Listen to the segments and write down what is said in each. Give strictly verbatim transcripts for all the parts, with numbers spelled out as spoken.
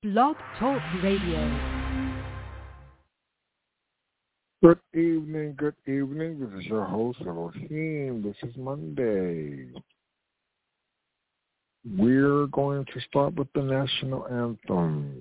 Blog Talk Radio. Good evening, good evening. This is your host, Elohim. This is Monday. We're going to start with the national anthem.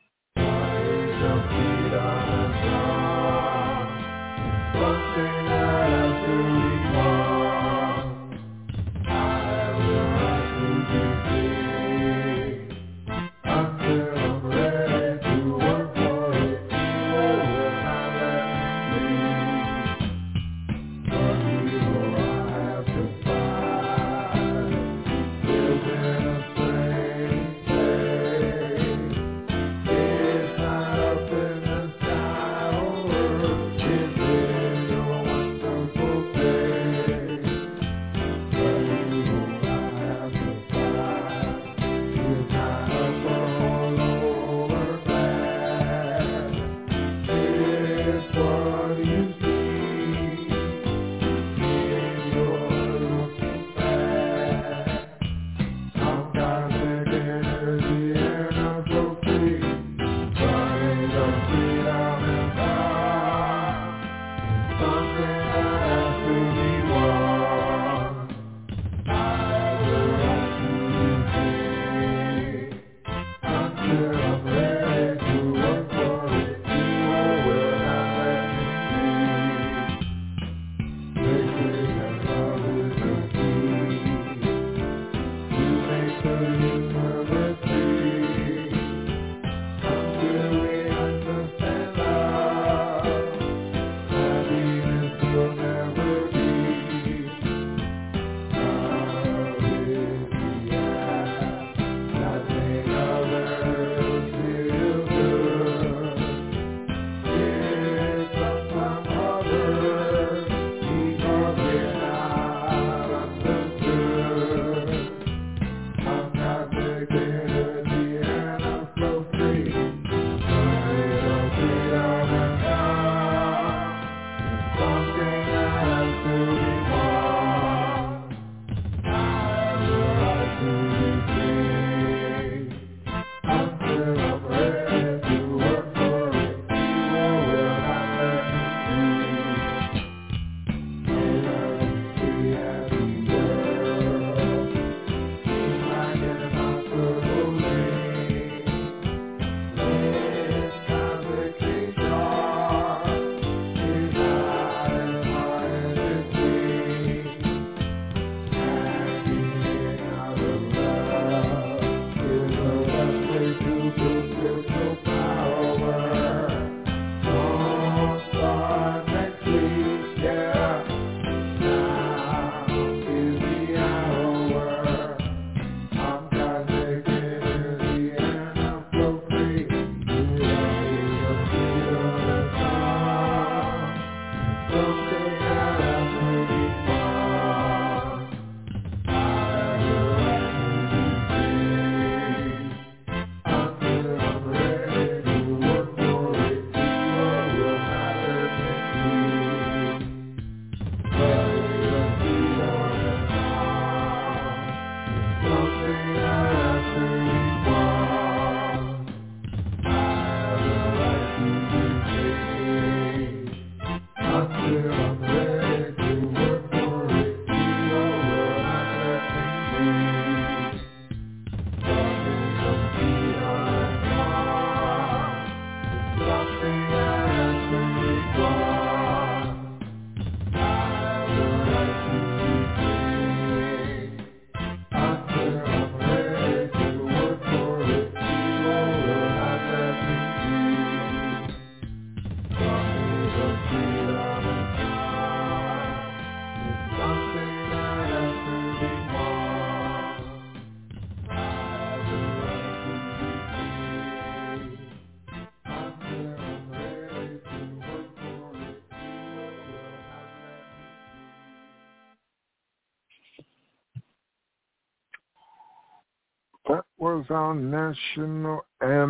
That was our national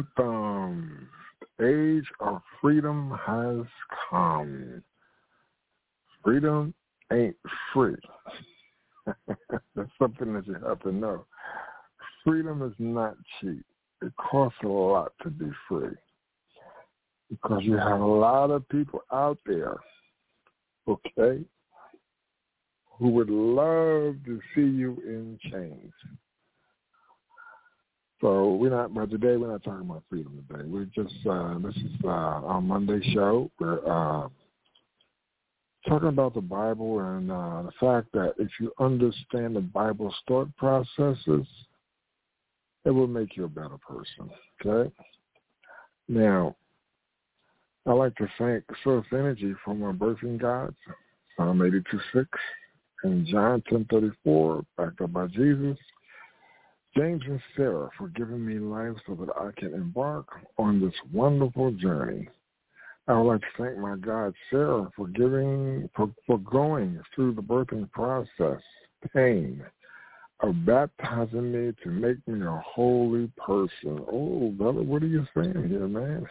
anthem. The age of freedom has come. Freedom ain't free. That's something that you have to know. Freedom is not cheap. it costs a lot to be free because you have a lot of people out there, okay, who would love to see you in chains. So we're not, but today we're not talking about freedom today. We're just, uh, this is uh, our Monday show. We're uh, talking about the Bible and uh, the fact that if you understand the Bible's thought processes, it will make you a better person, okay? Now, I'd like to thank Source Energy for my birthing gods, Psalm eighty-two six, and John ten thirty-four, backed up by Jesus. James and Sarah for giving me life so that I can embark on this wonderful journey. I would like to thank my God, Sarah, for giving, for, for going through the birthing process, pain, of baptizing me to make me a holy person. Oh, brother, what are you saying here, man?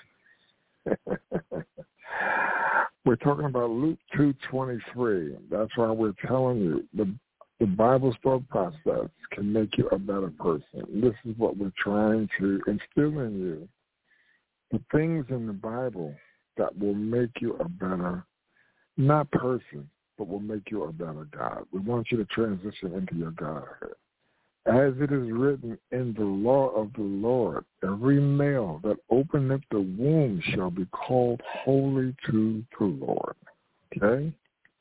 We're talking about Luke two twenty-three. That's why we're telling you the the Bible's thought process can make you a better person. This is what we're trying to instill in you. The things in the Bible that will make you a better, not person, but will make you a better God. We want you to transition into your Godhood. As it is written in the law of the Lord, every male that openeth the womb shall be called holy to the Lord. Okay?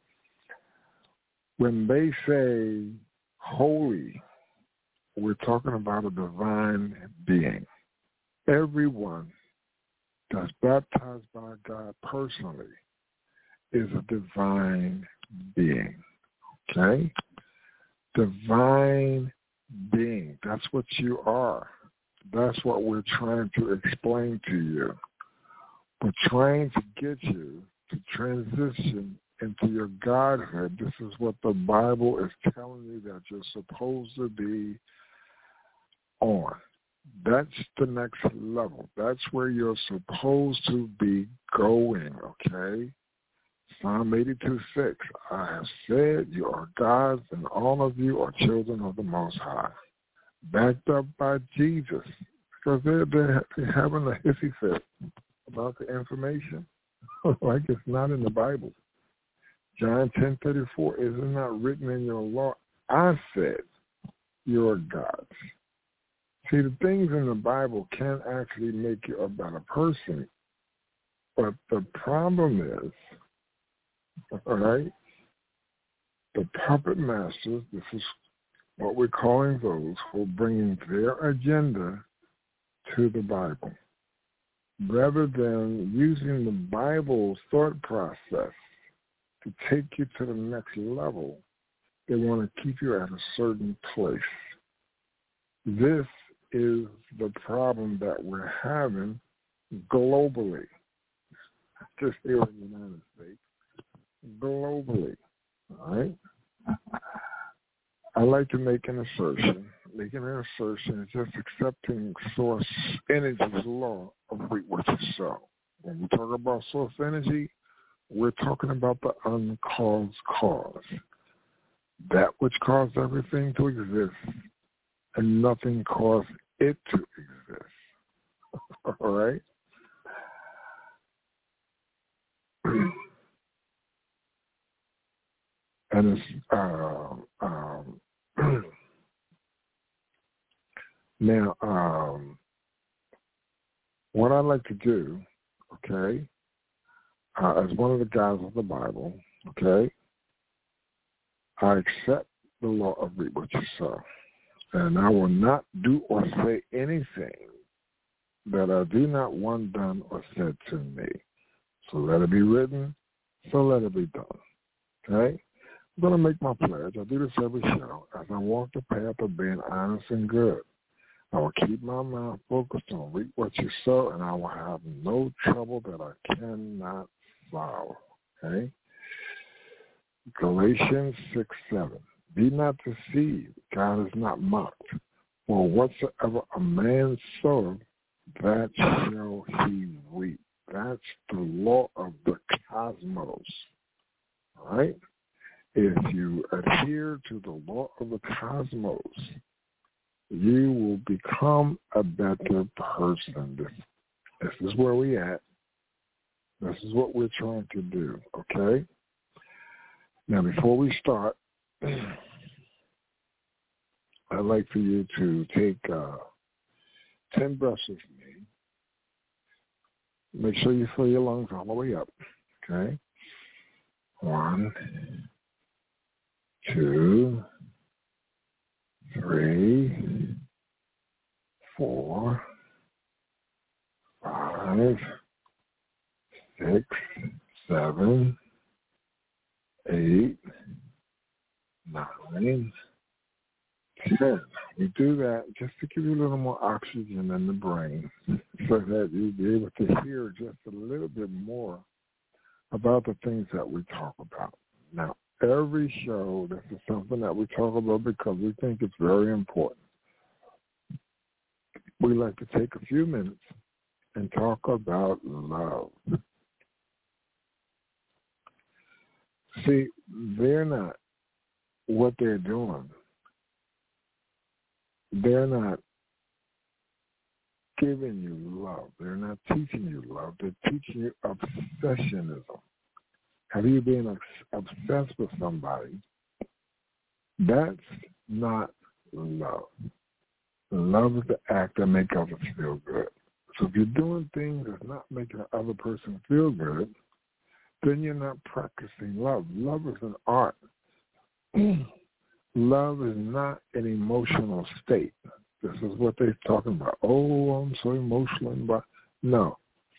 When they say holy, we're talking about a divine being. Everyone that's baptized by God personally is a divine being. Okay? Divine being. That's what you are. That's what we're trying to explain to you. We're trying to get you to transition into your Godhood. This is what the Bible is telling you that you're supposed to be on. That's the next level. That's where you're supposed to be going, okay? Psalm eighty-two six, I have said you are gods and all of you are children of the Most High. Backed up by Jesus, because they're, they're, they're having a hissy fit about the information like it's not in the Bible. John ten thirty-four, is it not written in your law? I said you are gods. See, the things in the Bible can actually make you a better person, but the problem is, all right, the puppet masters, this is what we're calling those who are bringing their agenda to the Bible. Rather than using the Bible's thought process to take you to the next level, they want to keep you at a certain place. This is the problem that we're having globally, just here in the United States, globally, all right? I like to make an assertion. Making an assertion is just accepting source energy's law of reap what you sow. When we talk about source energy, we're talking about the uncaused cause. That which caused everything to exist, and nothing caused it to exist. All right? And it's, um, um, now, um, what I like to do, okay, uh, as one of the guys of the Bible, okay, I accept the law of reap what you sow. And I will not do or say anything that I do not want done or said to me. So let it be written, so let it be done. Okay? I'm going to make my pledge. I do this every show. As I walk the path of being honest and good, I will keep my mind focused on reap what you sow, and I will have no trouble that I cannot solve. Okay? Galatians six seven. Be not deceived. God is not mocked. For whatsoever a man soweth, that shall he reap. That's the law of the cosmos. All right? If you adhere to the law of the cosmos, you will become a better person. This, this is where we at. This is what we're trying to do, okay? Now, before we start, I'd like for you to take uh, ten breaths with me. Make sure you fill your lungs all the way up, okay? One, two, three, four, five, six, seven, eight, nine, ten. We do that just to give you a little more oxygen in the brain so that you'll be able to hear just a little bit more about the things that we talk about. Now, every show, this is something that we talk about because we think it's very important. We like to take a few minutes and talk about love. See, they're not what they're doing. They're not giving you love. They're not teaching you love. They're teaching you obsessionism. Have you been obsessed with somebody? That's not love. Love is the act that makes others feel good. So if you're doing things that's not making the other person feel good, then you're not practicing love. Love is an art. Love is not an emotional state. This is what they're talking about. Oh, I'm so emotional. But no.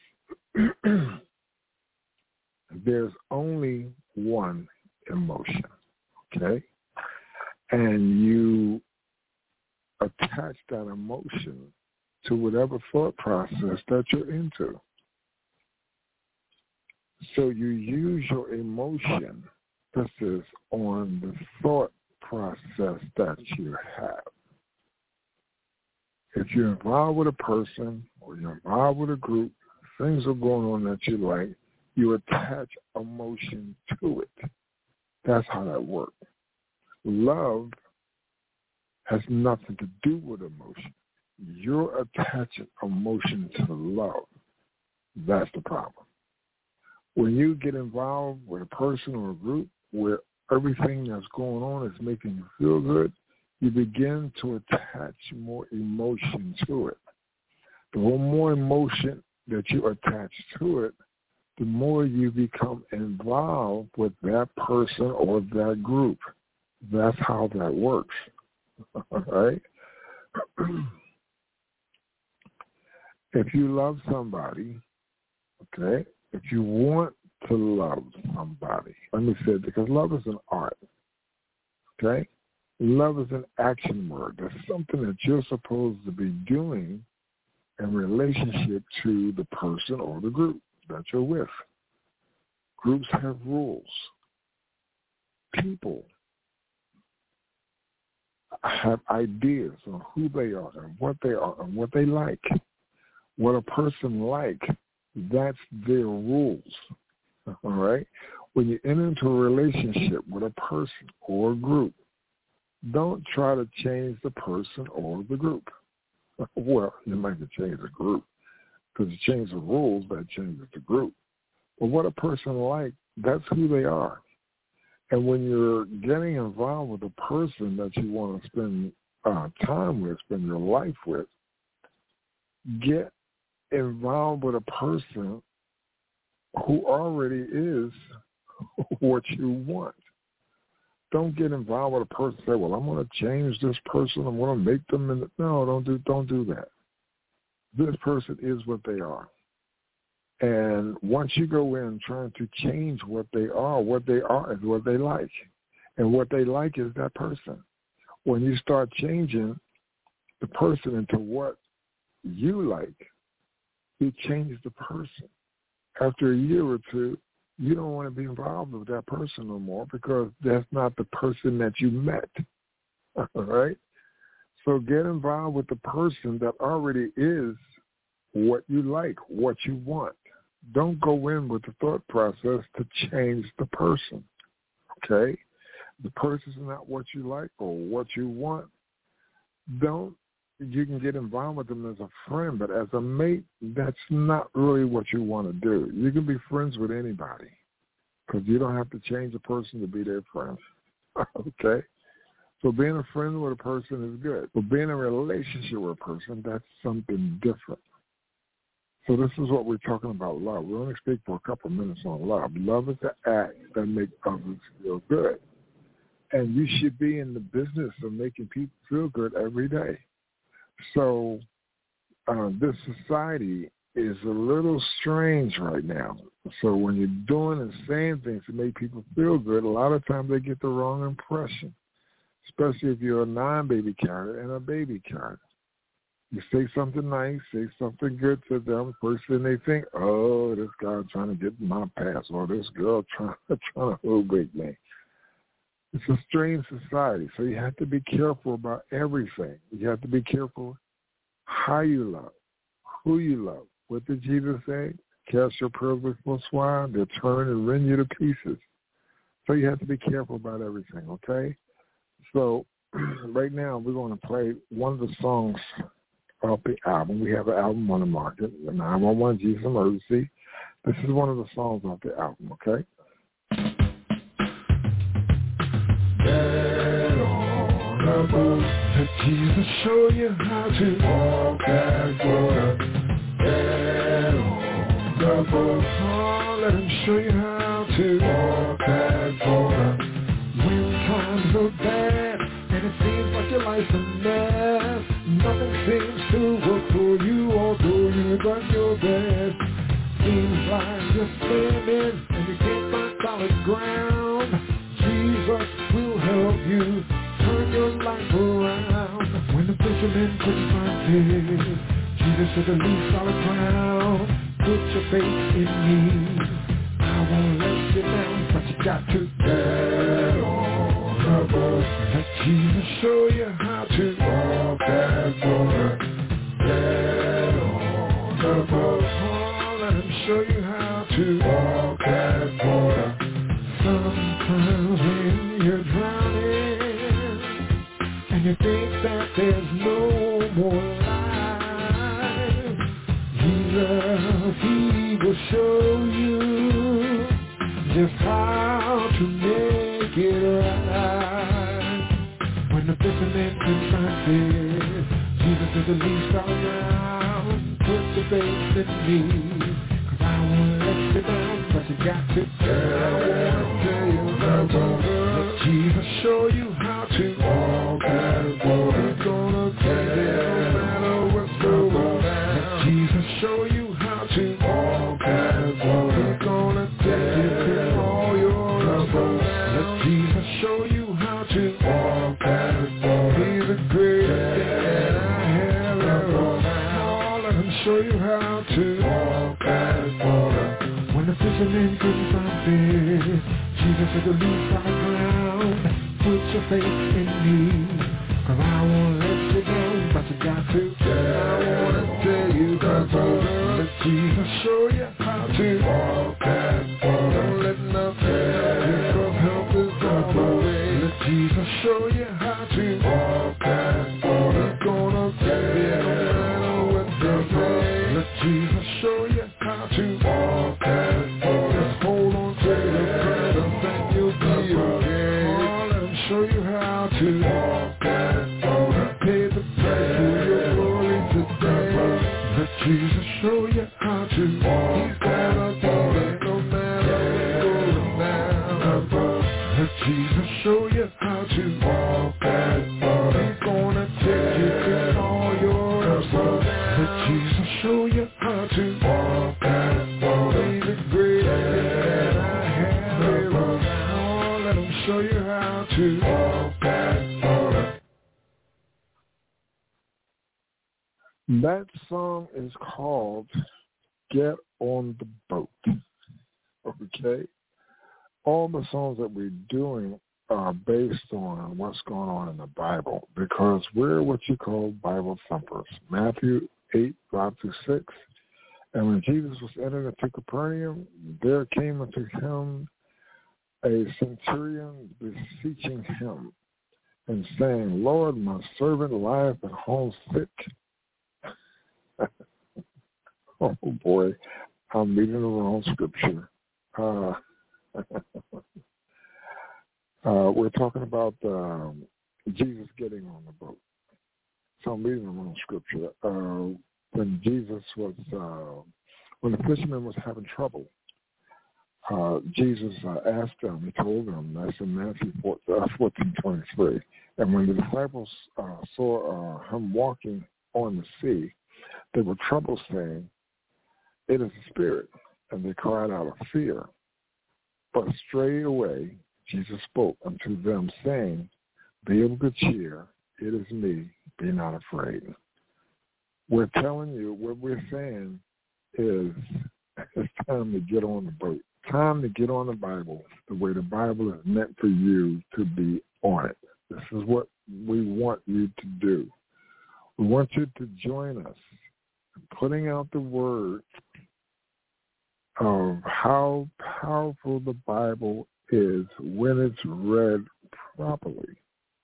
There's only one emotion, okay? And you attach that emotion to whatever thought process that you're into. So you use your emotion, this is on the thought process that you have. If you're involved with a person or you're involved with a group, things are going on that you like, you attach emotion to it. That's how that works. Love has nothing to do with emotion. You're attaching emotion to love. That's the problem. When you get involved with a person or a group where everything that's going on is making you feel good, you begin to attach more emotion to it. The more emotion that you attach to it, the more you become involved with that person or that group. That's how that works. All right? If you love somebody, okay, if you want to love somebody, let me say it, because love is an art, okay? Love is an action word. That's something that you're supposed to be doing in relationship to the person or the group that you're with. Groups have rules. People have ideas on who they are and what they are and what they like. What a person likes, that's their rules. All right? When you enter into a relationship with a person or a group, don't try to change the person or the group. Well, you might have to change the group because you change the rules, that changes the group. But what a person likes, that's who they are. And when you're getting involved with a person that you want to spend uh, time with, spend your life with, get involved with a person who already is what you want. Don't get involved with a person and say, well, I'm going to change this person. I'm going to make them. In the... No, don't do, don't do that. This person is what they are. And once you go in trying to change what they are, what they are is what they like. And what they like is that person. When you start changing the person into what you like, you change the person. After a year or two, you don't want to be involved with that person no more because that's not the person that you met. All right? So get involved with the person that already is what you like, what you want. Don't go in with the thought process to change the person, okay? The person is not what you like or what you want. Don't you can get involved with them as a friend, but as a mate, that's not really what you want to do. You can be friends with anybody because you don't have to change a person to be their friend. Okay? So being a friend with a person is good. But being in a relationship with a person, that's something different. So this is what we're talking about, love. We only speak for a couple of minutes on love. Love is the act that makes others feel good. And you should be in the business of making people feel good every day. So uh, this society is a little strange right now. So when you're doing and saying things to make people feel good, a lot of times they get the wrong impression, especially if you're a non-baby carrier and a baby carrier. You say something nice, say something good to them. First thing they think, oh, this guy's trying to get my pass, or this girl trying, trying to hoodwink me. It's a strange society, so you have to be careful about everything. You have to be careful how you love, who you love. What did Jesus say? Cast your pearls before swine, they'll turn and rend you to pieces. So you have to be careful about everything, okay? So right now we're going to play one of the songs off the album. We have an album on the market, nine one one Jesus Emergency. This is one of the songs off the album, okay? Get on the boat. Let Jesus show you how to walk that water. Get on the boat. Oh, let him show you how to walk that water. When times are bad and it seems like your life's a mess, nothing seems to work for you, although you've done your best. Seems like you're standing and you can't find solid ground. Jesus will help you turn your life around. When the fishermen couldn't find fish, Jesus said to leave solid ground. Put your faith in me. I won't let you down, but you got to get on the boat. Let Jesus show you how to walk that water. Get on the boat. Oh, let him show you how to walk that water. Sometimes when you're drowning and you think that there's no more life, Jesus, he will show you just how to make it right. When the fishermen couldn't find fish, Jesus is the least around. Put your faith in me, cause I won't let you down, but you got to get. I wanna tell you the water. Let Jesus show you how to walk that water. He's gonna take it no matter what's going on. Let Jesus show you how to walk that water. He's gonna take you through all your troubles. Let Jesus show you how to walk that water. He's the greatest thing I have ever found. Let him show you how to walk that water. When the fishermen couldn't find fish, Jesus said to leave solid ground. Put your faith in me, cause I won't let you down, but you got to get. I wanna tell you the water. Let Jesus show you how to walk that water. Don't let nothing happen, cause help is on the way. Let Jesus show you how to walk that water. He's gonna get it no matter what they say. Let Jesus show you how to walk that water. Just hold on to the presence and you'll be okay. Oh, let him show you how to walk that water. Pay the price for your glory today. Let Jesus show you how to walk. He's gonna do it no matter what's going down. Let Jesus show you how to walk that water. He's gonna take you through all your ups. Let Jesus show you how to walk that water. He's the greatest thing I have ever known. Let him show you how to walk that water. That song is called Get on the Boat. Okay? All the songs that we're doing are based on what's going on in the Bible because we're what you call Bible thumpers. Matthew eight, five through six. And when Jesus was entering into Capernaum, there came unto him a centurion beseeching him and saying, Lord, my servant lieth at home sick. Oh, boy, I'm reading the wrong scripture. Uh, uh, we're talking about um, Jesus getting on the boat. So I'm reading the wrong scripture. Uh, when Jesus was, uh, when the fisherman was having trouble, uh, Jesus uh, asked them, he told them, that's in Matthew fourteen twenty-three. And when the disciples uh, saw uh, him walking on the sea, they were troubled, saying, it is a spirit, and they cried out of fear. But straightway Jesus spoke unto them, saying, be of good cheer, it is me, be not afraid. We're telling you, what we're saying is it's time to get on the boat. Time to get on the Bible the way the Bible is meant for you to be on it. This is what we want you to do. We want you to join us in putting out the word of how powerful the Bible is when it's read properly.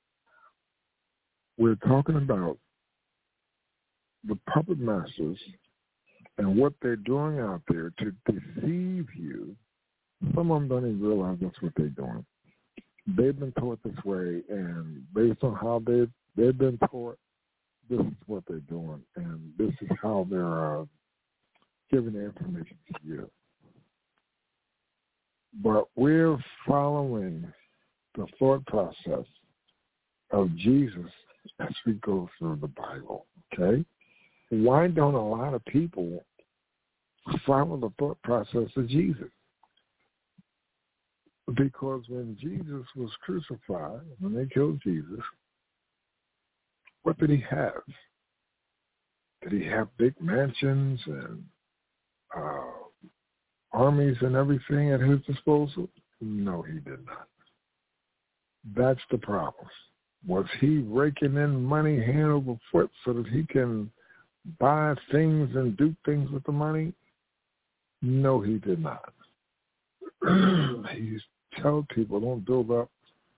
We're talking about the puppet masters and what they're doing out there to deceive you. Some of them don't even realize that's what they're doing. They've been taught this way, and based on how they've, they've been taught, this is what they're doing, and this is how they're uh, giving the information to you. But we're following the thought process of Jesus as we go through the Bible, okay? Why don't a lot of people follow the thought process of Jesus? Because when Jesus was crucified, when they killed Jesus, what did he have? Did he have big mansions and uh, armies and everything at his disposal? No, he did not. That's the problem. Was he raking in money hand over foot so that he can buy things and do things with the money? No, he did not. He used to tell people, don't build up,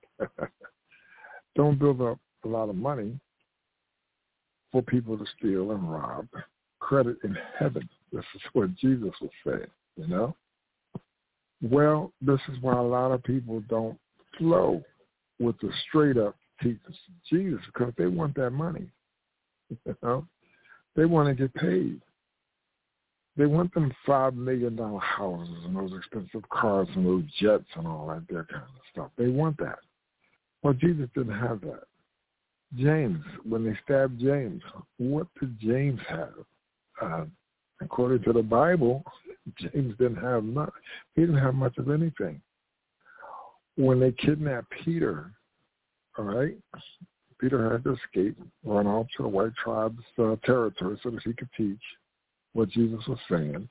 don't build up a lot of money for people to steal and rob. Credit in heaven. This is what Jesus was saying, you know? Well, this is why a lot of people don't flow with the straight-up teachings of Jesus, because they want that money, you know? They want to get paid. They want them five million dollars houses and those expensive cars and those jets and all that, that kind of stuff. They want that. Well, Jesus didn't have that. James, when they stabbed James, what did James have? Uh, according to the Bible, James didn't have much. He didn't have much of anything. When they kidnapped Peter, all right, Peter had to escape, run off to the white tribe's uh, territory so that he could teach what Jesus was saying.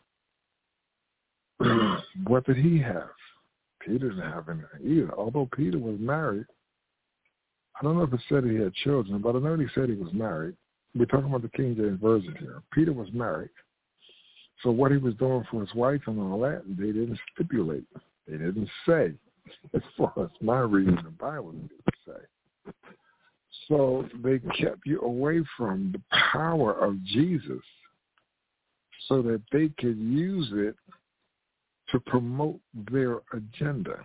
What did he have? Peter didn't have anything either. Although Peter was married, I don't know if it said he had children, but I know he said he was married. We're talking about the King James Version here. Peter was married. So what he was doing for his wife and all that, they didn't stipulate. They didn't say, as far as my reading the Bible, they didn't say. So they kept you away from the power of Jesus so that they could use it to promote their agenda.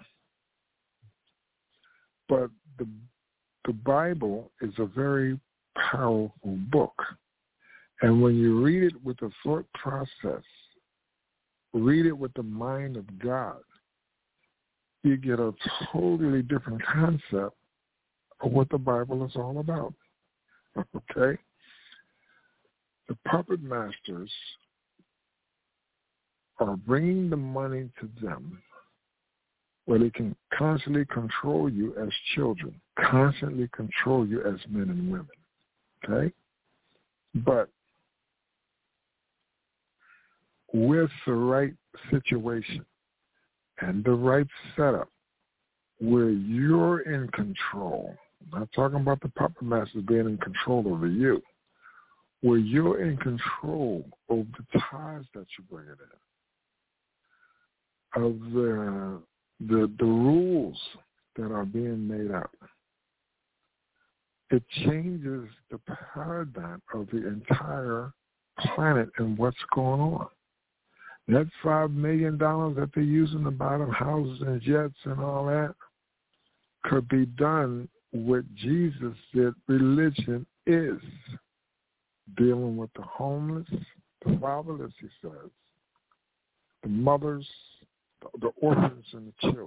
But the the Bible is a very powerful book. And when you read it with the thought process, read it with the mind of God, you get a totally different concept of what the Bible is all about. Okay? The puppet masters are bringing the money to them where they can constantly control you as children, constantly control you as men and women, okay? But with the right situation and the right setup where you're in control, I'm not talking about the puppet masters being in control over you, where you're in control of the ties that you bring it in, of the The, the rules that are being made up. it changes the paradigm of the entire planet and what's going on. That five million dollars that they're using to buy them houses and jets and all that could be done with Jesus said religion is. Dealing with the homeless, the fatherless, he says, the mothers, the orphans, and the children.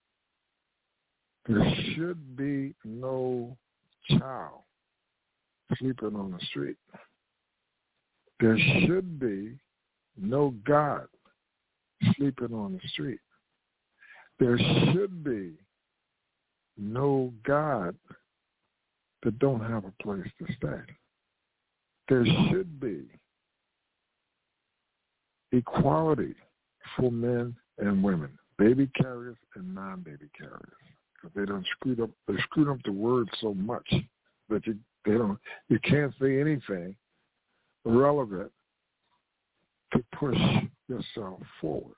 There should be no child sleeping on the street. There should be no God sleeping on the street. There should be no God that don't have a place to stay. There should be equality for men and women, baby carriers and non-baby carriers. Because they don't screwed up. They screwed up the word so much that you they don't. You can't say anything relevant to push yourself forward.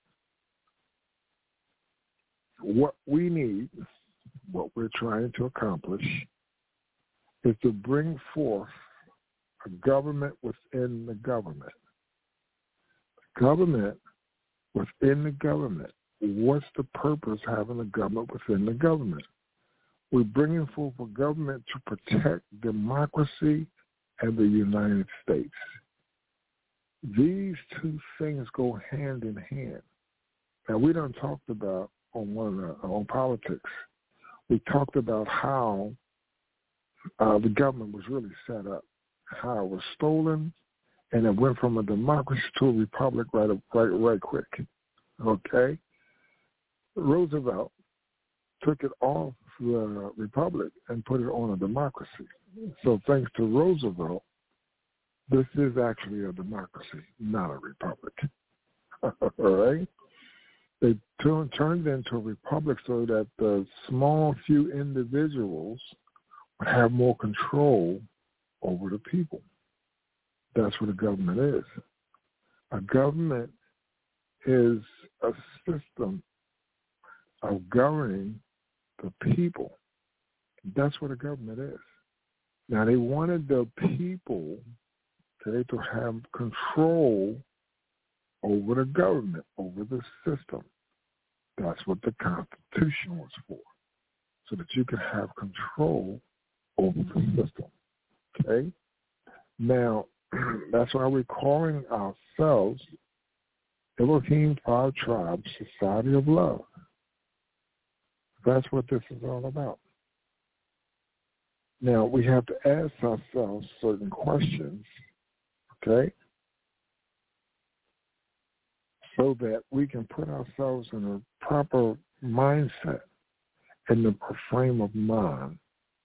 What we need, what we're trying to accomplish, is to bring forth a government within the government. Government within the government. What's the purpose of having a government within the government? We're bringing forth a government to protect democracy and the United States. These two things go hand in hand. Now, we done talked about on one uh, on politics. We talked about how uh, the government was really set up, how it was stolen, and it went from a democracy to a republic right, right, right quick. Okay, Roosevelt took it off the republic and put it on a democracy. So thanks to Roosevelt, this is actually a democracy, not a republic. All right? They turn, turned it into a republic so that the small few individuals would have more control over the people. That's what a government is. A government is a system of governing the people. That's what a government is. Now, they wanted the people okay, to have control over the government, over the system. That's what the Constitution was for, so that you could have control over the system. Okay? Now, that's why we're calling ourselves Elohim Five Tribes Society of Love. That's what this is all about. Now, we have to ask ourselves certain questions, okay, so that we can put ourselves in a proper mindset and the frame of mind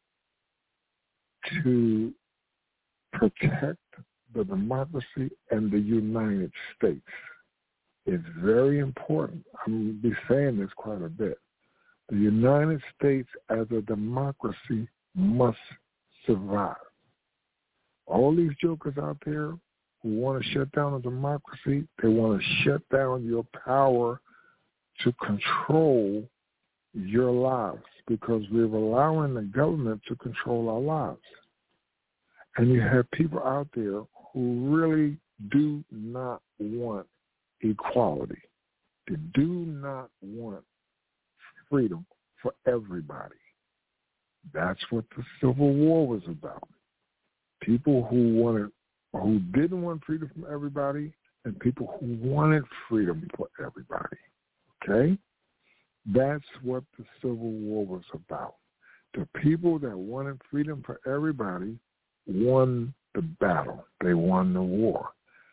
to protect the democracy and the United States. It's very important. I'm going to be saying this quite a bit. The United States as a democracy must survive. All these jokers out there who want to shut down a democracy, they want to shut down your power to control your lives because we're allowing the government to control our lives. And you have people out there who really do not want equality. They do not want freedom for everybody. That's what the Civil War was about. People who wanted, who didn't want freedom from everybody, and people who wanted freedom for everybody. Okay? That's what the Civil War was about. The people that wanted freedom for everybody won the battle. They won the war.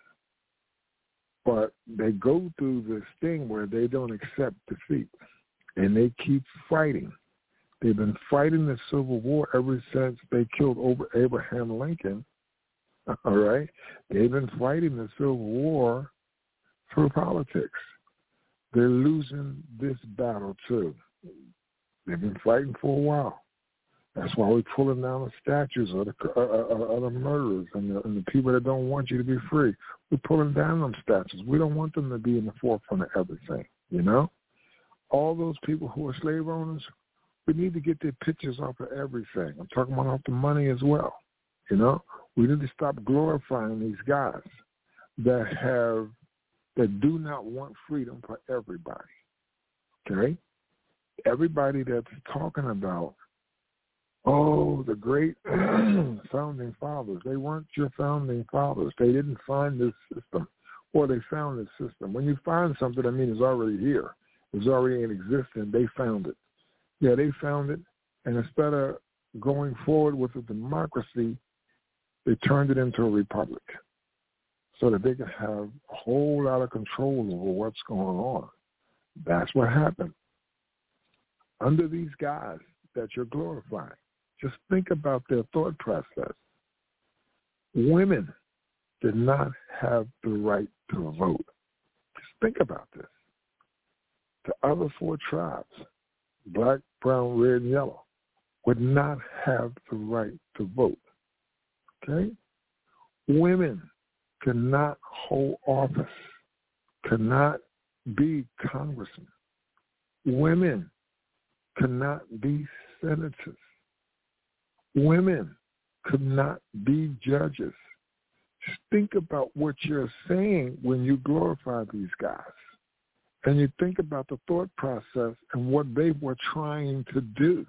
But they go through this thing where they don't accept defeat, and they keep fighting. They've been fighting the Civil War ever since they killed over Abraham Lincoln. All right? They've been fighting the Civil War through politics. They're losing this battle, too. They've been fighting for a while. That's why we're pulling down the statues of the, uh, uh, of the murderers and the, and the people that don't want you to be free. We're pulling down them statues. We don't want them to be in the forefront of everything, you know? All those people who are slave owners, We need to get their pictures off of everything. I'm talking about off the money as well. You know, we need to stop glorifying these guys that have, that do not want freedom for everybody. Okay? Everybody that's talking about, oh, the great founding fathers, they weren't your founding fathers. They didn't find this system, or they found this system. When you find something, that means it's already here. It's already in existence. They found it. Yeah, they found it, and instead of going forward with a democracy, they turned it into a republic so that they could have a whole lot of control over what's going on. That's what happened. Under these guys that you're glorifying, just think about their thought process. Women did not have the right to vote. Just think about this. The other four tribes, black, brown, red, and yellow, would not have the right to vote. Okay? Women cannot hold office, cannot be congressmen. Women cannot be senators. Women could not be judges. Just think about what you're saying when you glorify these guys. And you think about the thought process and what they were trying to do.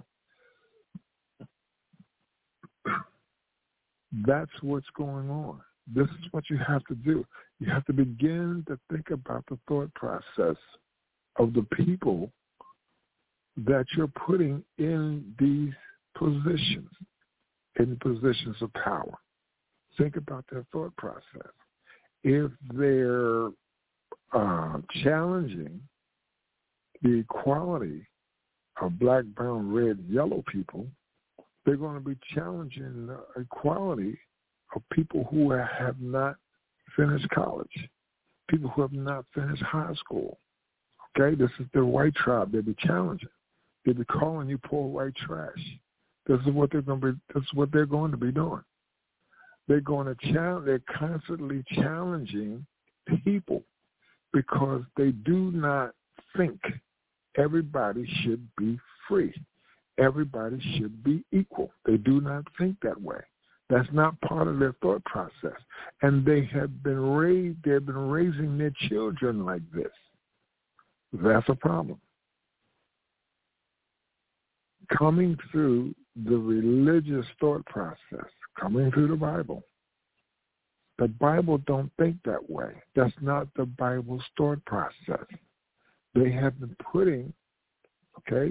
That's what's going on. This is what you have to do. You have to begin to think about the thought process of the people that you're putting in these positions, in positions of power. Think about their thought process. If they're uh, challenging the equality of black, brown, red, yellow people, they're going to be challenging the equality of people who have not finished college, people who have not finished high school. Okay, this is the white tribe. They'll be challenging. They'll be calling you poor white trash. This is what they're going to be. This is what they're going to be doing. They're going to challenge. They're constantly challenging people because they do not think everybody should be free. Everybody should be equal. They do not think that way. That's not part of their thought process. And they have been raised, they've been raising their children like this. That's a problem. Coming through the religious thought process, coming through the Bible, the Bible don't think that way. That's not the Bible's thought process. They have been putting, okay,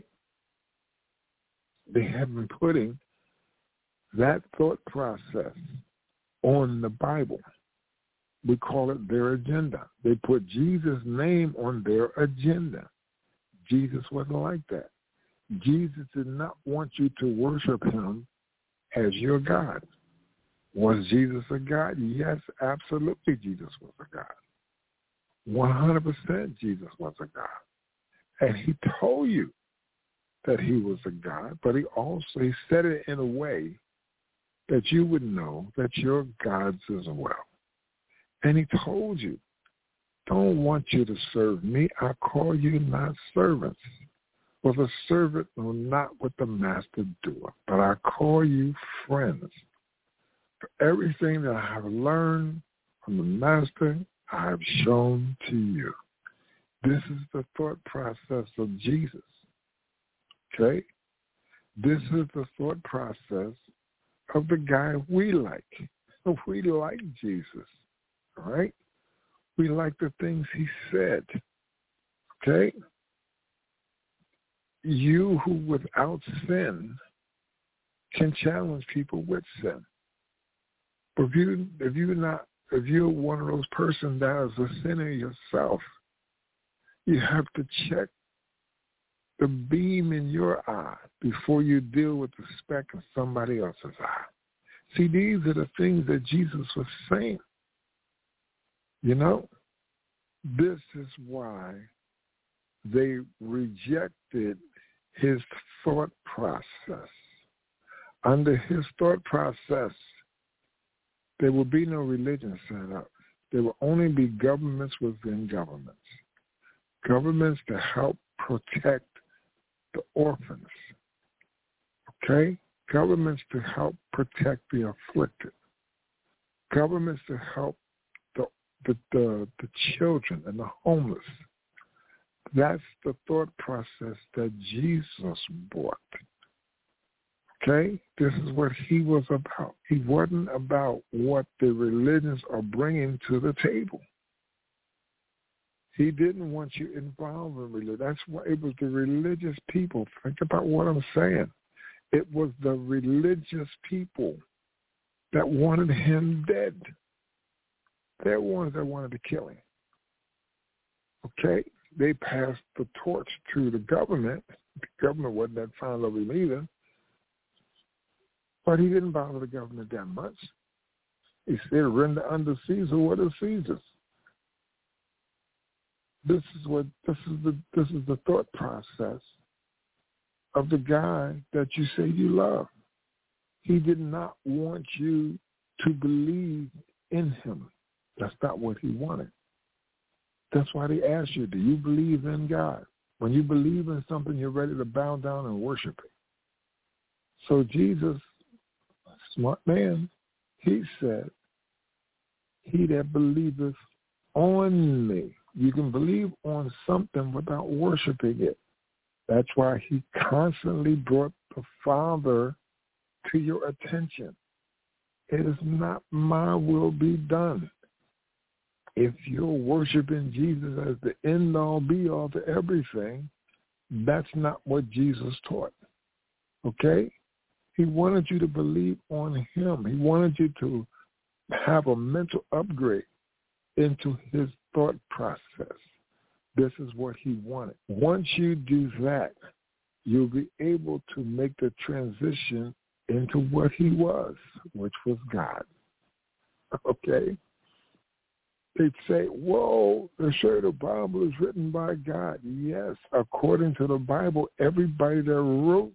they have been putting that thought process on the Bible. We call it their agenda. They put Jesus' name on their agenda. Jesus wasn't like that. Jesus did not want you to worship him as your God. Was Jesus a God? Yes, absolutely Jesus was a God. one hundred percent Jesus was a God. And he told you that he was a God, but he also he said it in a way that you would know that you're God's as well. And he told you, don't want you to serve me. I call you not servants. For the servant know not what the master doeth, but I call you friends. For everything that I have learned from the master, I have shown to you. This is the thought process of Jesus. Okay? This is the thought process of the guy we like. We like Jesus. All right? We like the things he said. Okay? You who without sin can challenge people with sin. But if you if you're not if you're one of those persons that is a sinner yourself, you have to check the beam in your eye before you deal with the speck in somebody else's eye. See, these are the things that Jesus was saying. You know, this is why they rejected his thought process. Under his thought process, there will be no religion set up. There will only be governments within governments. Governments to help protect the orphans, Okay? Governments to help protect the afflicted. Governments to help the the, the, the children and the homeless. That's the thought process that Jesus brought. Okay? This is what he was about. He wasn't about what the religions are bringing to the table. He didn't want you involved in religion. That's why it was the religious people. Think about what I'm saying. It was the religious people that wanted him dead. They're ones that wanted to kill him. Okay? They passed the torch to the government. The government wasn't that fond of him either. But he didn't bother the government that much. He said, render unto Caesar what is Caesar's. This is what this is the this is the thought process of the guy that you say you love. He did not want you to believe in him. That's not what he wanted. That's why they asked you, do you believe in God? When you believe in something, you're ready to bow down and worship it. So Jesus, smart man, he said, he that believeth on me. You can believe on something without worshiping it. That's why he constantly brought the Father to your attention. It is not my will be done. If you're worshiping Jesus as the end-all, be-all to everything, that's not what Jesus taught. Okay? He wanted you to believe on him. He wanted you to have a mental upgrade into his thought process. This is what he wanted. Once you do that, you'll be able to make the transition into what he was, which was God. Okay? They'd say, whoa, they say the Bible is written by God. Yes, according to the Bible, everybody that wrote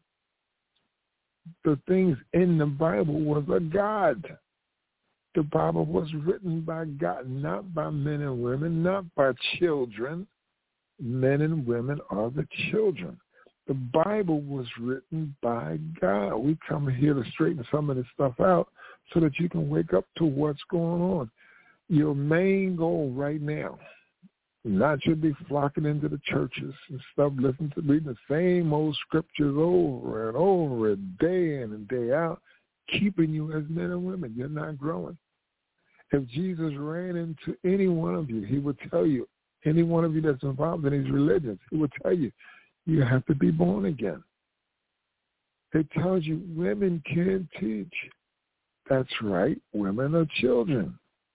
the things in the Bible was a God. The Bible was written by God, not by men and women, not by children. Men and women are the children. The Bible was written by God. We come here to straighten some of this stuff out so that you can wake up to what's going on. Your main goal right now, not should be flocking into the churches and stuff, listening to reading the same old scriptures over and over, day in and day out, keeping you as men and women. You're not growing. If Jesus ran into any one of you, he would tell you, any one of you that's involved in these religions, he would tell you, you have to be born again. It tells you women can't teach. That's right. Women are children.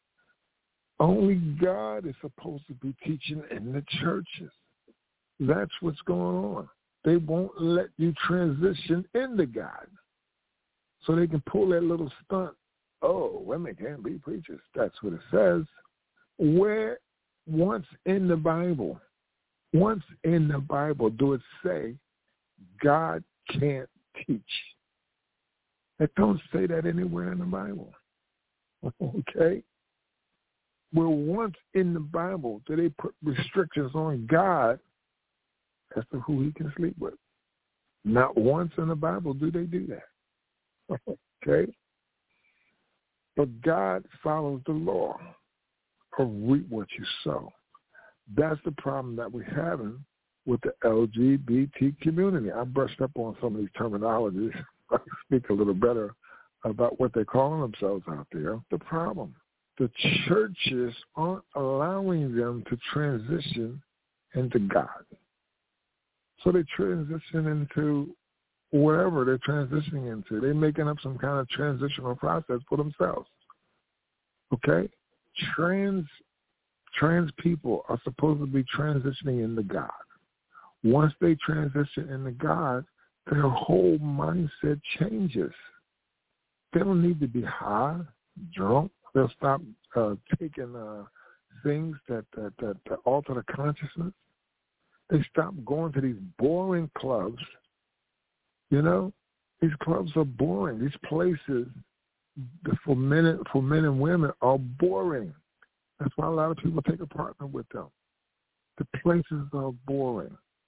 Only God is supposed to be teaching in the churches. That's what's going on. They won't let you transition into God. So they can pull that little stunt. Oh, women can't be preachers. That's what it says. Where, once in the Bible, once in the Bible, do it say God can't teach? It don't say that anywhere in the Bible. Okay? Well, once in the Bible, do they put restrictions on God as to who he can sleep with? Not once in the Bible do they do that. Okay? But God follows the law of reap what you sow. That's the problem that we're having with the L G B T community. I brushed up on some of these terminologies. I speak a little better about what they're calling themselves out there. The problem, the churches aren't allowing them to transition into God. So they transition into wherever they're transitioning into. They're making up some kind of transitional process for themselves. Okay? Trans trans people are supposed to be transitioning into God. Once they transition into God, their whole mindset changes. They don't need to be high, drunk. They'll stop uh, taking uh, things that, that, that, that alter the consciousness. They stop going to these boring clubs. You know, these clubs are boring. These places for men and, for men and women are boring. That's why a lot of people take a partner with them. The places are boring.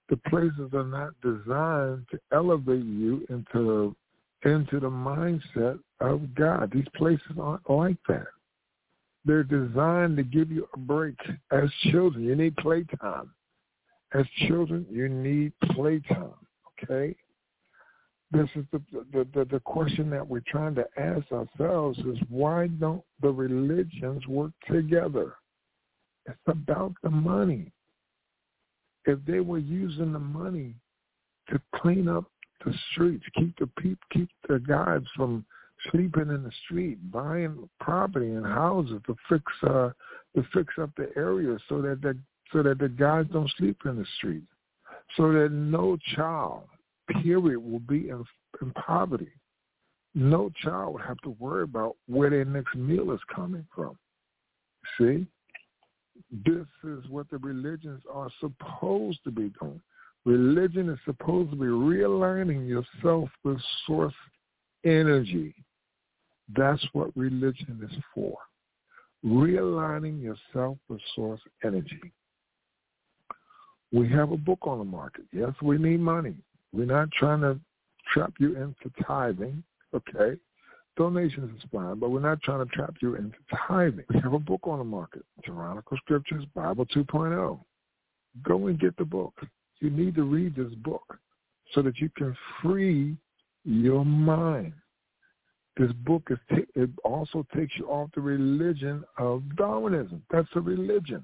The places are not designed to elevate you into, into the mindset of God. These places aren't like that. They're designed to give you a break. As children, you need playtime. As children, you need playtime, okay? This is the, the, the, the question that we're trying to ask ourselves is, why don't the religions work together? It's about the money. If they were using the money to clean up the streets, keep the people, keep the guys from sleeping in the street, buying property and houses to fix uh, to fix up the area so that the so that the guys don't sleep in the street, so that no child, period, will be in, in poverty. No child would have to worry about where their next meal is coming from. See? This is what the religions are supposed to be doing. Religion is supposed to be realigning yourself with source energy. That's what religion is for. Realigning yourself with source energy. We have a book on the market. Yes, we need money. We're not trying to trap you into tithing, okay? Donations is fine, but we're not trying to trap you into tithing. We have a book on the market, Tyrannical Scriptures, Bible two point oh. Go and get the book. You need to read this book so that you can free your mind. This book is t- it also takes you off the religion of Darwinism. That's a religion.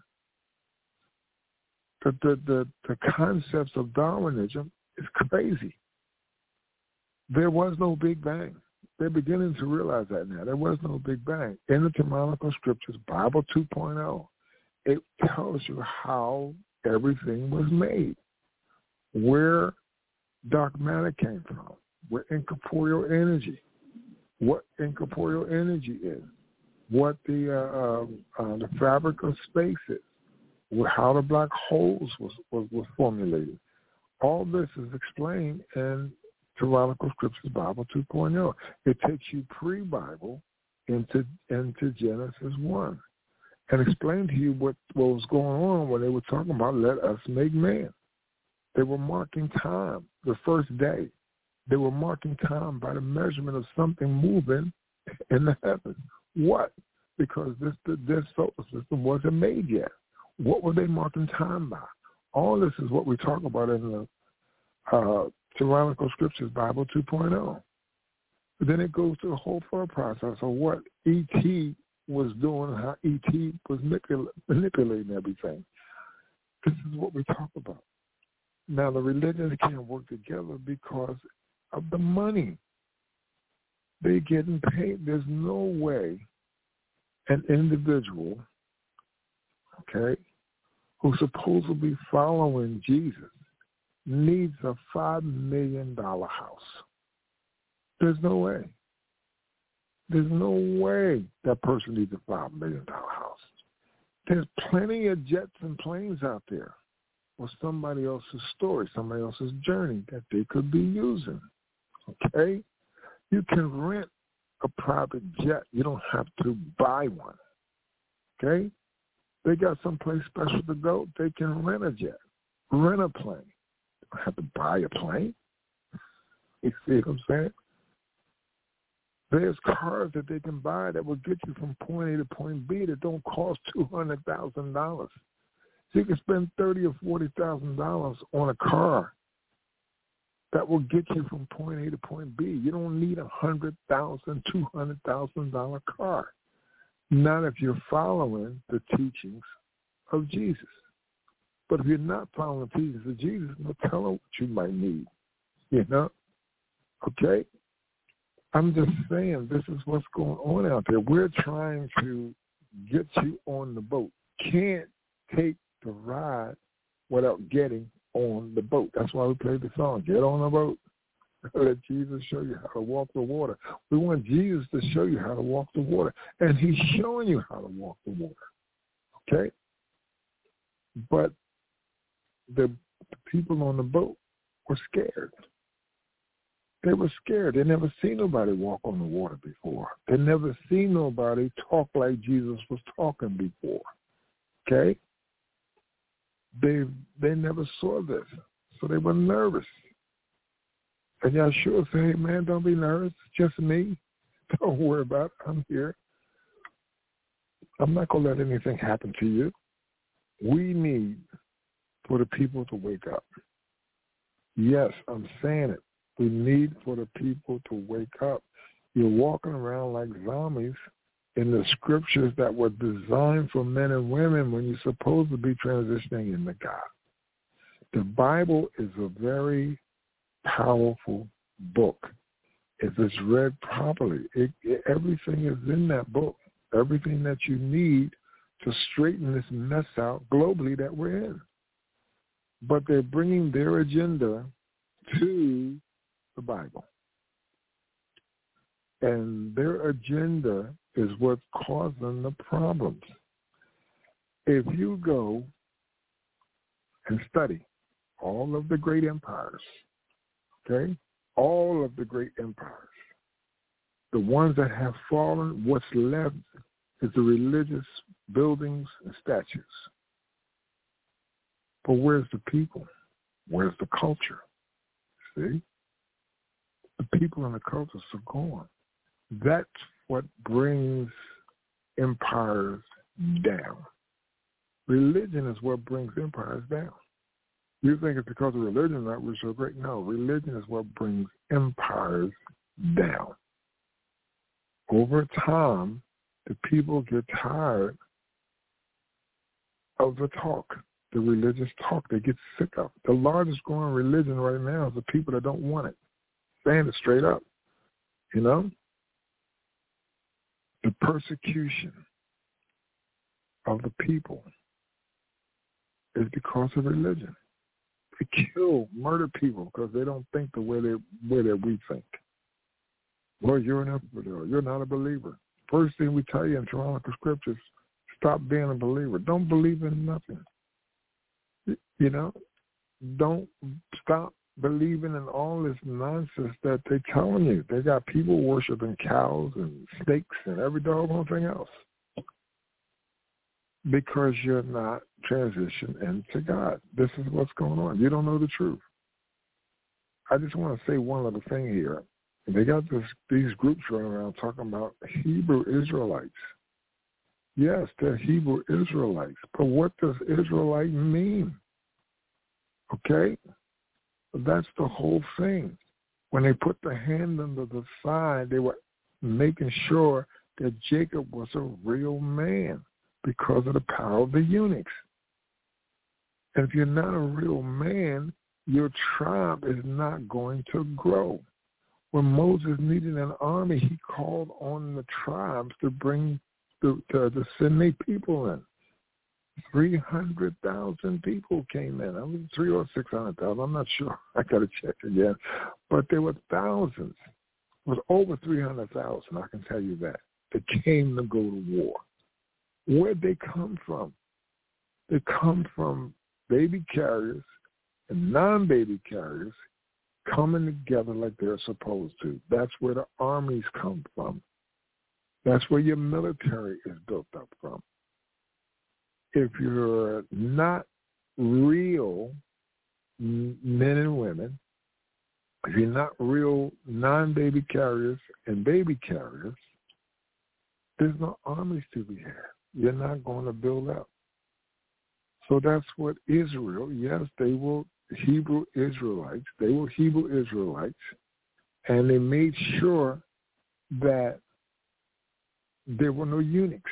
The, the, the, the concepts of Darwinism is crazy. There was no Big Bang. They're beginning to realize that now. There was no Big Bang. In the Tyrannical Scriptures, Bible two point oh, it tells you how everything was made, where dark matter came from, where incorporeal energy, what incorporeal energy is, what the uh, uh, the fabric of space is, how the black holes was, was, was formulated. All this is explained in Tyrannical Scriptures, Bible two point oh. It takes you pre-Bible into into Genesis one and explain to you what, what was going on when they were talking about let us make man. They were marking time, the first day. They were marking time by the measurement of something moving in the heavens. What? Because this this solar system wasn't made yet. What were they marking time by? All this is what we talk about in the uh, Tyrannical Scriptures, Bible two point oh. But then it goes through the whole thought process of what E T was doing, how E T was manipul- manipulating everything. This is what we talk about. Now, the religions can't work together because of the money. They're getting paid. There's no way an individual, okay, who's supposed to be following Jesus needs a five million dollars house. There's no way. There's no way that person needs a five million dollars house. There's plenty of jets and planes out there or somebody else's story, somebody else's journey that they could be using, okay? You can rent a private jet. You don't have to buy one, okay? They got someplace special to go. They can rent a jet, rent a plane. They don't have to buy a plane. You see what I'm saying? There's cars that they can buy that will get you from point A to point B that don't cost two hundred thousand dollars. So you can spend thirty thousand dollars or forty thousand dollars on a car that will get you from point A to point B. You don't need a one hundred thousand dollars, two hundred thousand dollars car. Not if you're following the teachings of Jesus. But if you're not following the teachings of Jesus, no telling what you might need, you know? Okay? I'm just saying this is what's going on out there. We're trying to get you on the boat. Can't take the ride without getting on the boat. That's why we play the song, Get on the Boat. Let Jesus show you how to walk the water. We want Jesus to show you how to walk the water. And he's showing you how to walk the water. Okay? But the, the people on the boat were scared. They were scared. They never seen nobody walk on the water before. They never seen nobody talk like Jesus was talking before. Okay? They they never saw this. So they were nervous. And Yeshua said, hey, man, don't be nervous. It's just me. Don't worry about it. I'm here. I'm not going to let anything happen to you. We need for the people to wake up. Yes, I'm saying it. We need for the people to wake up. You're walking around like zombies in the scriptures that were designed for men and women when you're supposed to be transitioning into God. The Bible is a very powerful book. If it's read properly, it, it, everything is in that book. Everything that you need to straighten this mess out globally that we're in. But they're bringing their agenda to the Bible. And their agenda is what's causing the problems. If you go and study all of the great empires, okay, all of the great empires, the ones that have fallen, what's left is the religious buildings and statues. But where's the people? Where's the culture? See? The people and the culture are gone. That's what brings empires down. Religion is what brings empires down. You think it's because of religion that we're so great? No, religion is what brings empires down. Over time, the people get tired of the talk, the religious talk. They get sick of it. The largest growing religion right now is the people that don't want it. Saying it straight up, you know? The persecution of the people is because of religion. They kill, murder people because they don't think the way they way that we think. Well, you're an infidel. You're not a believer. First thing we tell you in Teronomical scriptures, stop being a believer. Don't believe in nothing. You know, don't stop believing in all this nonsense that they're telling you. They got people worshiping cows and snakes and every doggone thing else because you're not transitioned into God. This is what's going on. You don't know the truth. I just want to say one other thing here. They got this, these groups running around talking about Hebrew Israelites. Yes, they're Hebrew Israelites, but what does Israelite mean? Okay? That's the whole thing. When they put the hand under the side, they were making sure that Jacob was a real man because of the power of the eunuchs. And if you're not a real man, your tribe is not going to grow. When Moses needed an army, he called on the tribes to bring, to, to, to send their people in. three hundred thousand people came in. I mean, three or six hundred thousand. I'm not sure. I got to check again. But there were thousands. It was over three hundred thousand, I can tell you that, that came to go to war. Where'd they come from? They come from baby carriers and non-baby carriers coming together like they're supposed to. That's where the armies come from. That's where your military is built up from. If you're not real men and women, if you're not real non-baby carriers and baby carriers, there's no armies to be had. You're not going to build up. So that's what Israel, yes, they were Hebrew Israelites. They were Hebrew Israelites, and they made sure that there were no eunuchs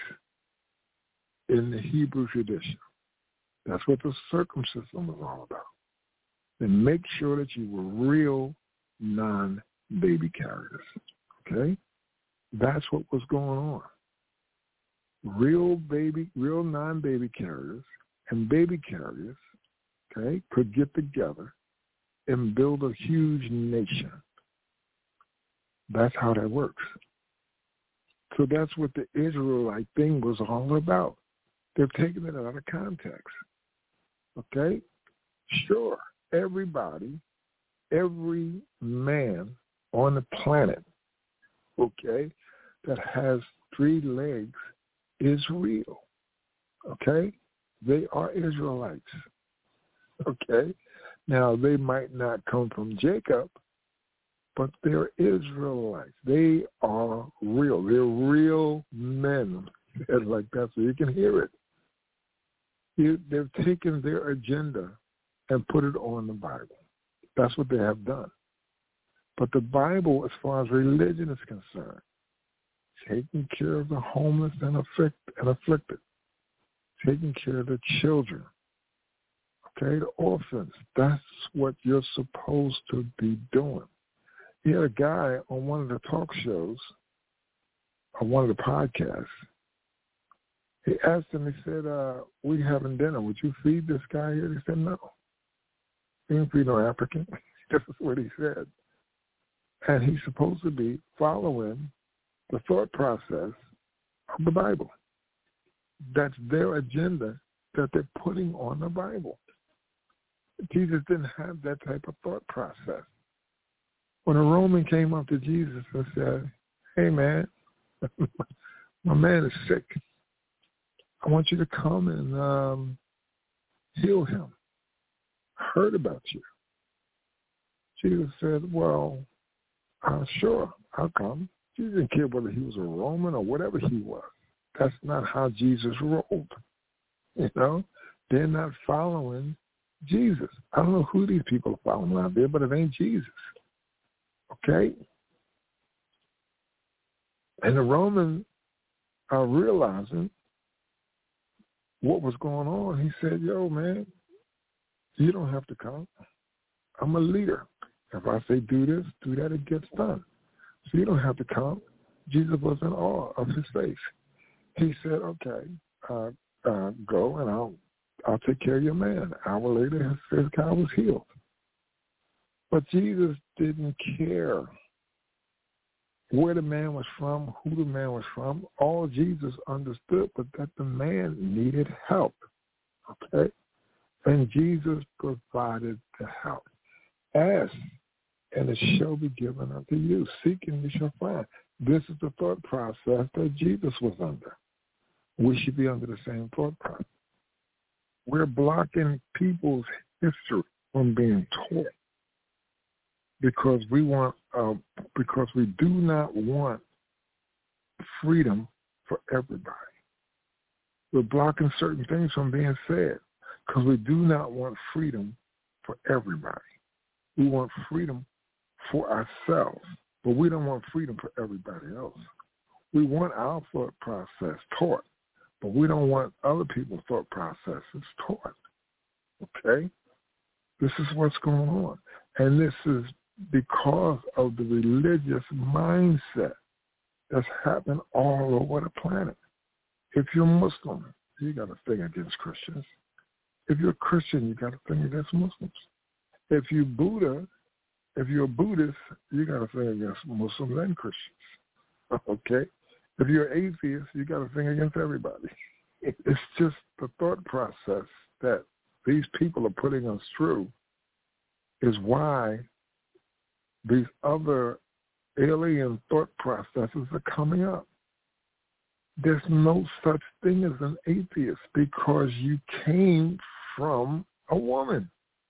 in the Hebrew tradition. That's what the circumcision was all about. And make sure that you were real non-baby carriers, okay? That's what was going on. Real baby, real non-baby carriers and baby carriers, okay, could get together and build a huge nation. That's how that works. So that's what the Israelite thing was all about. They've taken it out of context, okay? Sure, everybody, every man on the planet, okay, that has three legs is real, okay? They are Israelites, okay? Now, they might not come from Jacob, but they're Israelites. They are real. They're real men. It's like that, so you can hear it. You, they've taken their agenda and put it on the Bible. That's what they have done. But the Bible, as far as religion is concerned, taking care of the homeless and, afflict, and afflicted, taking care of the children, okay, the orphans, that's what you're supposed to be doing. You had a guy on one of the talk shows, on one of the podcasts, he asked him, he said, uh, we having dinner. Would you feed this guy here? He said, no. He didn't feed no African. This is what he said. And he's supposed to be following the thought process of the Bible. That's their agenda that they're putting on the Bible. Jesus didn't have that type of thought process. When a Roman came up to Jesus and said, hey, man, my man is sick. I want you to come and um, heal him. I heard about you. Jesus said, well, uh, sure, I'll come. Jesus didn't care whether he was a Roman or whatever he was. That's not how Jesus rolled. You know, they're not following Jesus. I don't know who these people are following out there, but it ain't Jesus. Okay? And the Romans are realizing what was going on. He said, yo, man, you don't have to come. I'm a leader. If I say do this, do that, it gets done. So you don't have to come. Jesus was in awe of his faith. He said, okay, uh, uh, go and I'll I'll take care of your man. An hour later, his, his guy was healed. But Jesus didn't care where the man was from, who the man was from. All Jesus understood was that the man needed help, okay? And Jesus provided the help. Ask, and it shall be given unto you. Seek, and you shall find. This is the thought process that Jesus was under. We should be under the same thought process. We're blocking people's history from being taught because we want, uh, because we do not want freedom for everybody. We're blocking certain things from being said because we do not want freedom for everybody. We want freedom for ourselves, but we don't want freedom for everybody else. We want our thought process taught, but we don't want other people's thought processes taught. Okay? This is what's going on. And this is because of the religious mindset that's happening all over the planet. If you're Muslim, you got a thing against Christians. If you're a Christian, you got a thing against Muslims. If you're Buddha, if you're a Buddhist, you got a thing against Muslims and Christians. Okay? If you're an atheist, you got a thing against everybody. It's just the thought process that these people are putting us through is why these other alien thought processes are coming up. There's no such thing as an atheist because you came from a woman.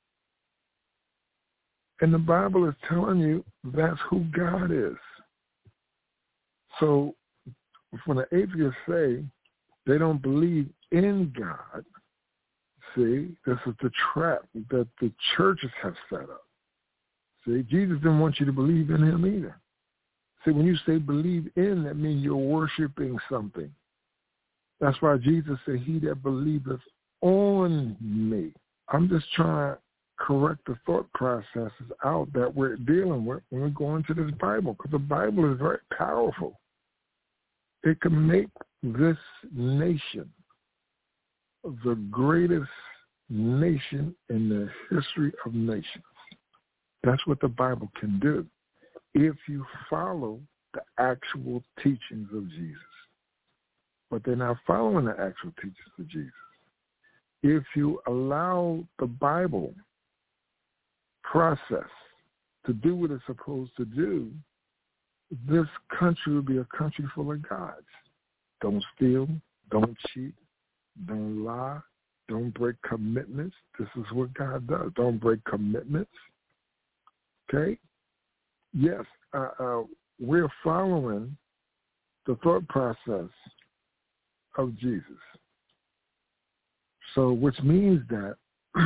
And the Bible is telling you that's who God is. So when the atheists say they don't believe in God, see, this is the trap that the churches have set up. See, Jesus didn't want you to believe in him either. See, when you say believe in, that means you're worshiping something. That's why Jesus said, he that believeth on me. I'm just trying to correct the thought processes out that we're dealing with when we go into this Bible, because the Bible is very powerful. It can make this nation the greatest nation in the history of nations. That's what the Bible can do if you follow the actual teachings of Jesus. But they're not following the actual teachings of Jesus. If you allow the Bible process to do what it's supposed to do, this country will be a country full of gods. Don't steal, don't cheat, don't lie, Don't break commitments. This is what God does. Don't break commitments. Okay? Yes, uh, uh, we're following the thought process of Jesus. So, which means that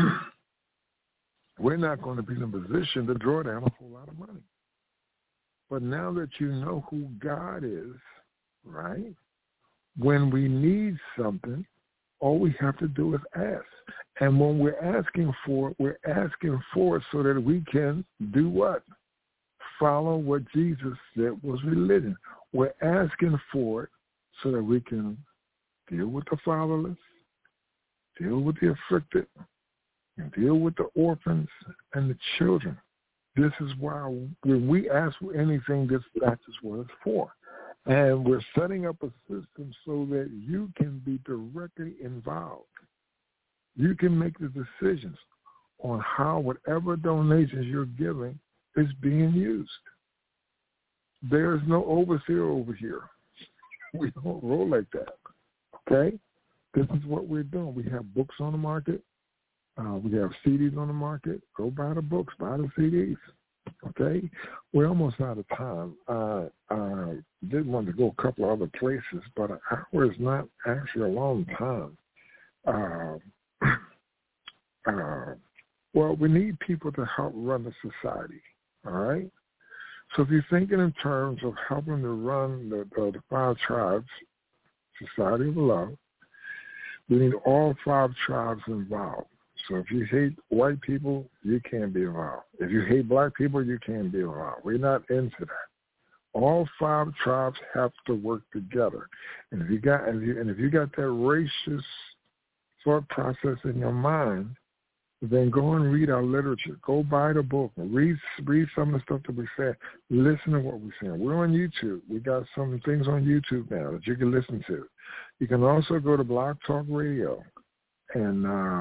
we're not going to be in a position to draw down a whole lot of money. But now that you know who God is, right, when we need something, all we have to do is ask. And when we're asking for it, we're asking for it so that we can do what? Follow what Jesus said was religion. We're asking for it so that we can deal with the fatherless, deal with the afflicted, and deal with the orphans and the children. This is why when we ask for anything, this that's what it's for. And we're setting up a system so that you can be directly involved. You can make the decisions on how whatever donations you're giving is being used. There is no overseer over here. We don't roll like that, okay? This is what we're doing. We have books on the market. Uh, we have C Ds on the market. Go buy the books, buy the C Ds, okay? We're almost out of time. Uh, I did want to go a couple of other places, but an hour is not actually a long time. Uh, uh, well, we need people to help run the society, all right? So if you're thinking in terms of helping to run the, the, the five tribes, Society of Love, we need all five tribes involved. So if you hate white people, you can't be involved. If you hate black people, you can't be involved. We're not into that. All five tribes have to work together. And if you got and, you, and if you got that racist thought process in your mind, then go and read our literature. Go buy the book and read read some of the stuff that we said. Listen to what we're saying. We're on YouTube. We got some things on YouTube now that you can listen to. You can also go to Blog Talk Radio and uh,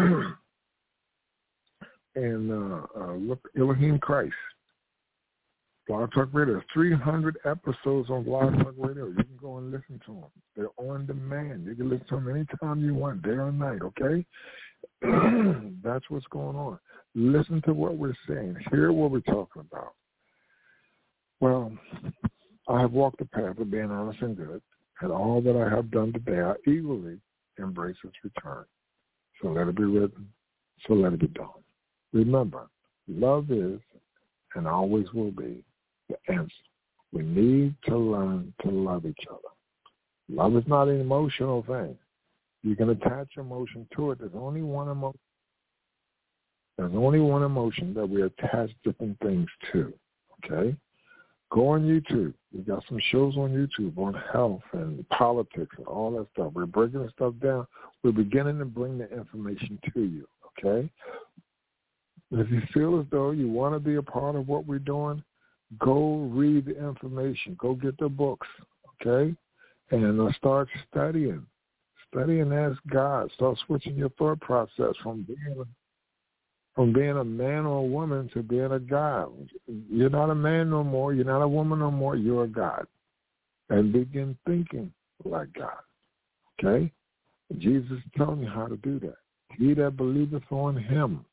and uh, uh, look Elohim Christ. Blog Talk Radio. There's three hundred episodes on Blog Talk Radio. You can go and listen to them. They're on demand. You can listen to them anytime you want, day or night, okay? That's what's going on. Listen to what we're saying. Hear what we're talking about. Well, I have walked the path of being honest and good, and all that I have done today, I eagerly embrace its return. So let it be written. So let it be done. Remember, love is and always will be the answer. We need to learn to love each other. Love is not an emotional thing. You can attach emotion to it. There's only one emotion. There's only one emotion that we attach different things to, okay? Go on YouTube. We got some shows on YouTube on health and politics and all that stuff. We're breaking the stuff down. We're beginning to bring the information to you, okay? If you feel as though you want to be a part of what we're doing, go read the information. Go get the books, okay? And uh, start studying. Study and ask God. Start switching your thought process from being a, from being a man or a woman to being a God. You're not a man no more. You're not a woman no more. You're a God. And begin thinking like God. Okay? Jesus is telling you how to do that. He that believeth on him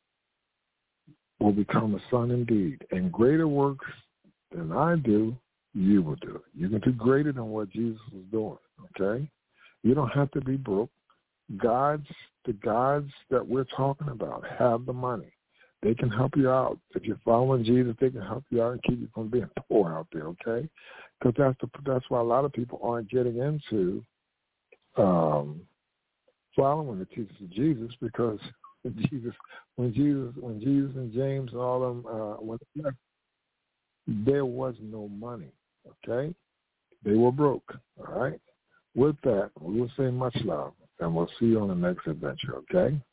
will become a son indeed. And greater works than I do, you will do. You can do greater than what Jesus was doing. Okay? You don't have to be broke. Gods, the gods that we're talking about have the money. They can help you out. If you're following Jesus, they can help you out and keep you from being poor out there, okay? Because that's the, that's why a lot of people aren't getting into um, following the teachings of Jesus, because Jesus, when Jesus, when Jesus and James and all them uh, when they left, there was no money, okay? They were broke, all right? With that, we will say much love, and we'll see you on the next adventure, okay?